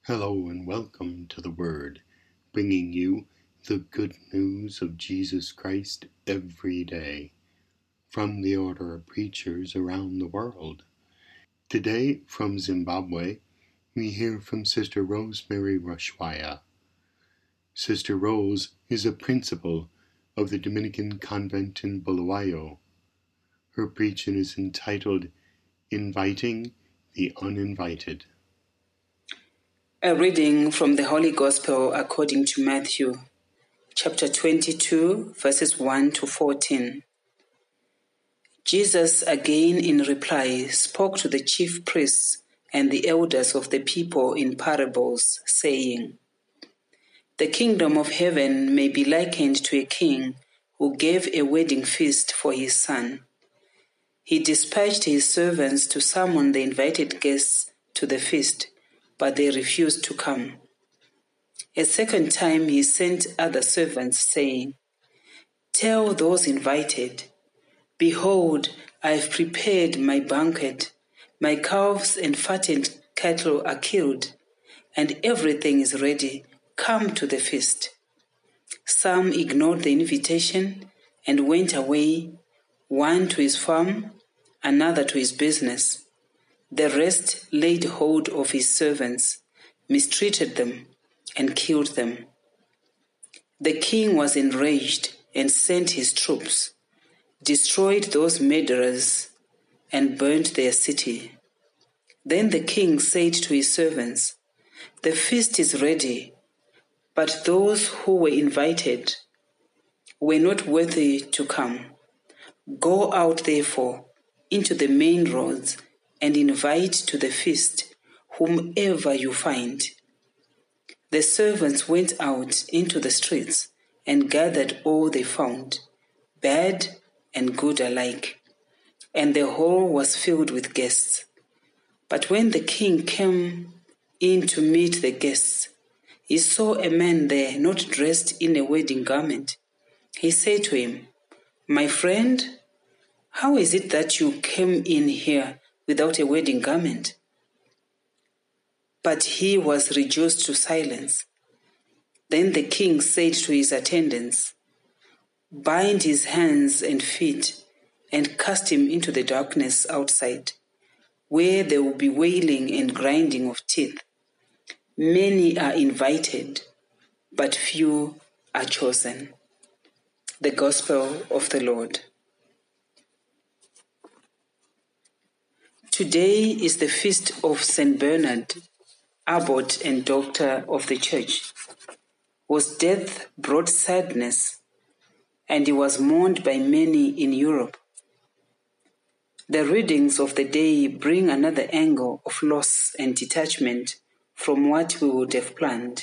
Hello and welcome to the Word, bringing you the good news of Jesus Christ every day from the Order of Preachers around the world. Today, from Zimbabwe, we hear from Sister Rosemary Rushwaya. Sister Rose is a principal of the Dominican convent in Bulawayo. Her preaching is entitled, Inviting the Uninvited. A reading from the Holy Gospel according to Matthew, chapter 22, verses 1 to 14. Jesus again in reply spoke to the chief priests and the elders of the people in parables, saying, "The kingdom of heaven may be likened to a king who gave a wedding feast for his son. He dispatched his servants to summon the invited guests to the feast, but they refused to come. A second time he sent other servants, saying, 'Tell those invited, behold, I have prepared my banquet. My calves and fattened cattle are killed, and everything is ready. Come to the feast.' Some ignored the invitation and went away, one to his farm, another to his business. The rest laid hold of his servants, mistreated them, and killed them. The king was enraged and sent his troops, destroyed those murderers, and burnt their city. Then the king said to his servants, 'The feast is ready, but those who were invited were not worthy to come. Go out, therefore, into the main roads and invite to the feast whomever you find.' The servants went out into the streets and gathered all they found, bad and good alike, and the hall was filled with guests. But when the king came in to meet the guests, he saw a man there not dressed in a wedding garment. He said to him, 'My friend, how is it that you came in here without a wedding garment?' But he was reduced to silence. Then the king said to his attendants, 'Bind his hands and feet and cast him into the darkness outside, where there will be wailing and grinding of teeth. Many are invited, but few are chosen.'" The Gospel of the Lord. Today is the feast of St. Bernard, abbot and doctor of the Church, whose death brought sadness, and he was mourned by many in Europe. The readings of the day bring another angle of loss and detachment from what we would have planned.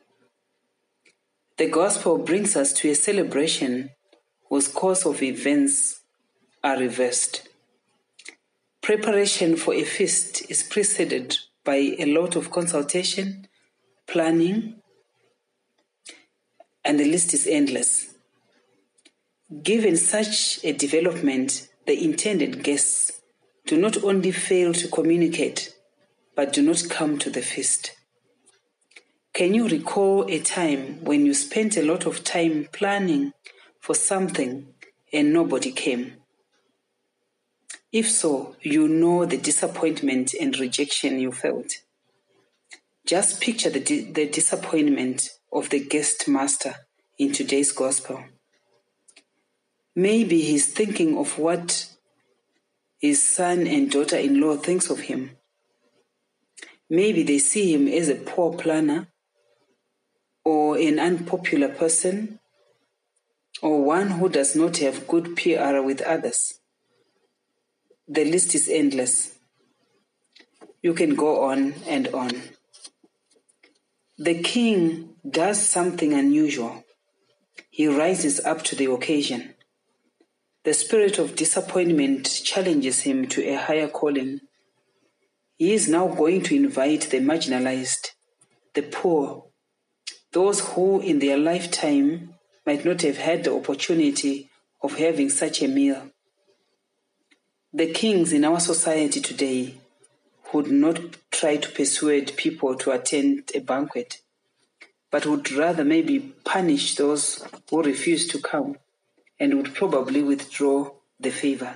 The Gospel brings us to a celebration whose course of events are reversed. Preparation for a feast is preceded by a lot of consultation, planning, and the list is endless. Given such a development, the intended guests do not only fail to communicate, but do not come to the feast. Can you recall a time when you spent a lot of time planning for something and nobody came? If so, you know the disappointment and rejection you felt. Just picture the disappointment of the guest master in today's Gospel. Maybe he's thinking of what his son and daughter-in-law thinks of him. Maybe they see him as a poor planner, or an unpopular person, or one who does not have good PR with others. The list is endless. You can go on and on. The king does something unusual. He rises up to the occasion. The spirit of disappointment challenges him to a higher calling. He is now going to invite the marginalized, the poor, those who in their lifetime might not have had the opportunity of having such a meal. The kings in our society today would not try to persuade people to attend a banquet, but would rather maybe punish those who refuse to come and would probably withdraw the favor.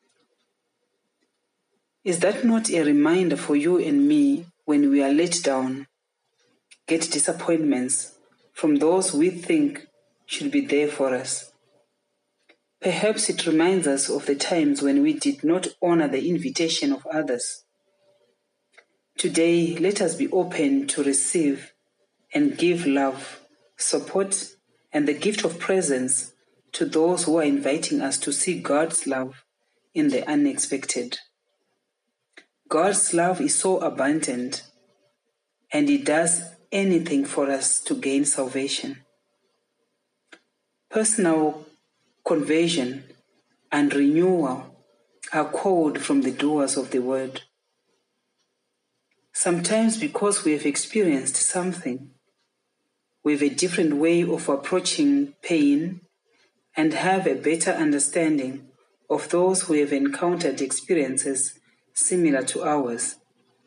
Is that not a reminder for you and me when we are let down, get disappointments from those we think should be there for us? Perhaps it reminds us of the times when we did not honor the invitation of others. Today, let us be open to receive and give love, support, and the gift of presence to those who are inviting us to see God's love in the unexpected. God's love is so abundant, and He does anything for us to gain salvation. Personal conversion and renewal are called from the doers of the word. Sometimes because we have experienced something, we have a different way of approaching pain and have a better understanding of those who have encountered experiences similar to ours.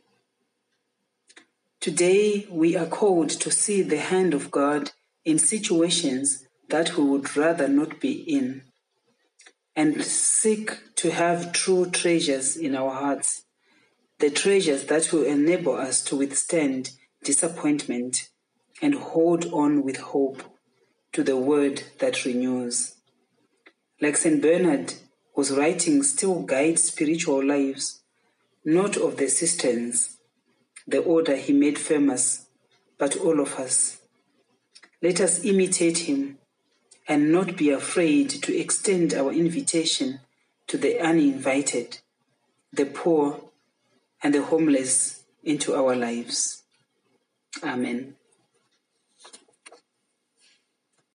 Today, we are called to see the hand of God in situations that we would rather not be in, and seek to have true treasures in our hearts, the treasures that will enable us to withstand disappointment and hold on with hope to the word that renews. Like St. Bernard, whose writings still guide spiritual lives, not of the cisterns, the order he made famous, but all of us. Let us imitate him and not be afraid to extend our invitation to the uninvited, the poor, and the homeless into our lives. Amen.